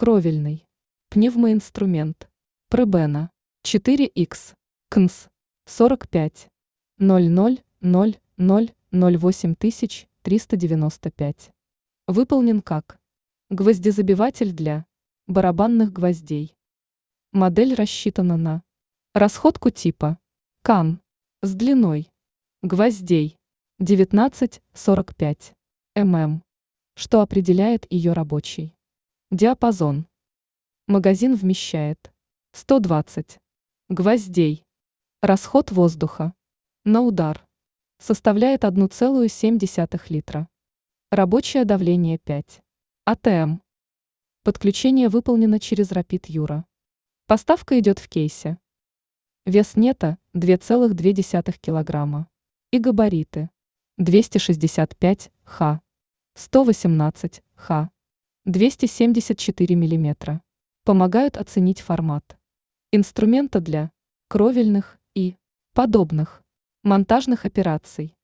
Кровельный. Пневмоинструмент. Пребена. 4Х. КНС. 45. 000008395. Выполнен как гвоздезабиватель для барабанных гвоздей. Модель рассчитана на расходку типа КАН с длиной гвоздей 19-45 мм, что определяет ее рабочий диапазон. Магазин вмещает 120 гвоздей. Расход воздуха на удар составляет 1,7 литра. Рабочее давление 5 атм. Подключение выполнено через Rapid Euro. Поставка идет в кейсе. Вес нета 2,2 кг. И габариты 265 х, 118 х, 274 мм. Помогают оценить формат инструмента для кровельных и подобных монтажных операций.